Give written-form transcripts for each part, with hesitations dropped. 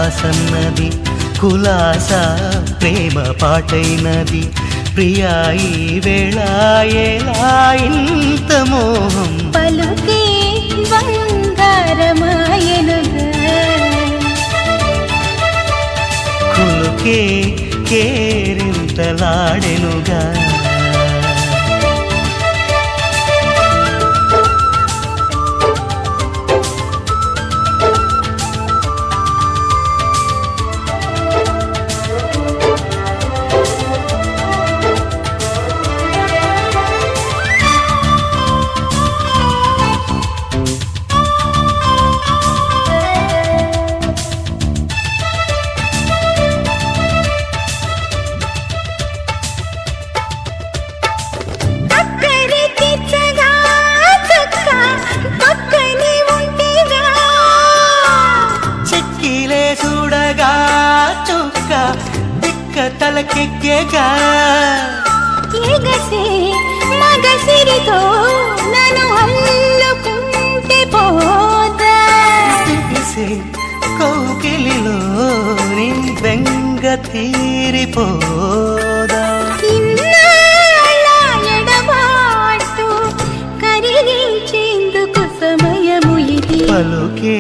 దాసన్నది కులాస ప్రేమ పాటైనది ప్రియా ఈ వేళ ఎలా ఇంత మోహం పలుకే బంగారమాయనుగా కులుకే కేరింతలాడెనుగా తలకెక్కేగా ఎగసే మగసిరితో నన్ను అల్లుకుంటే పోదా కౌకిలిలో నీ బెంగ తీరిపోదా ఎడబాటు కరిగించేందుకు సమయము ఇది పలుకే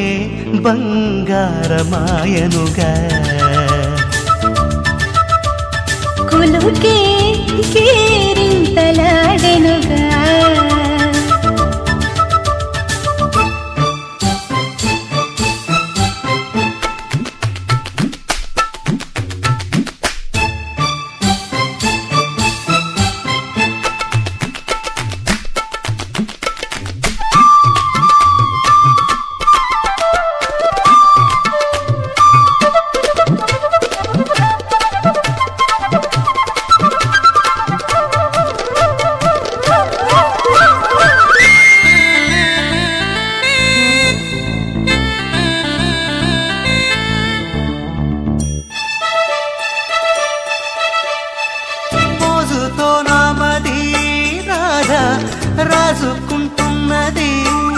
బంగారమాయనుగా కులుకే కేరింతలాడెనుగా రాజుకుంటున్నది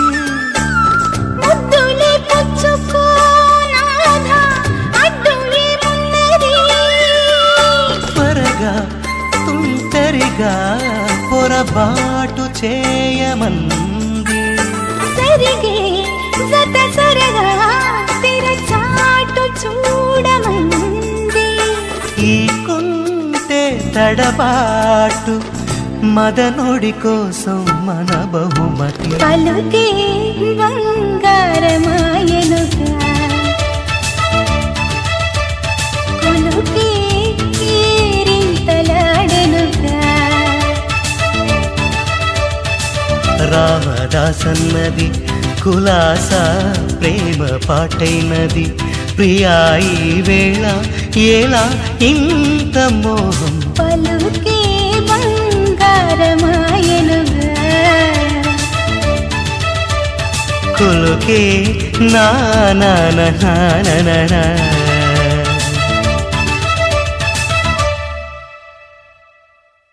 ముద్దులే పుచ్చుకోనాదా అడ్డు ఏమున్నది త్వరగా తుంటరిగా పొరబాటు చేయమంది సరిగే జత సరగా తెరచాటు చూడమంది ఈ కుంటే తడబాటు మదనుడి కోసం మన బహుమతి పలుకే బంగారమాయనుగా కులుకే కేరింతలాడెనుగా రామదాసన్నది కులాస ప్రేమ పాటైనది ప్రియా ఈ వేళ ఎలా ఇంత మోహం పలుకే బంగారమాయనుగా కులుకే నా నా నా నా నా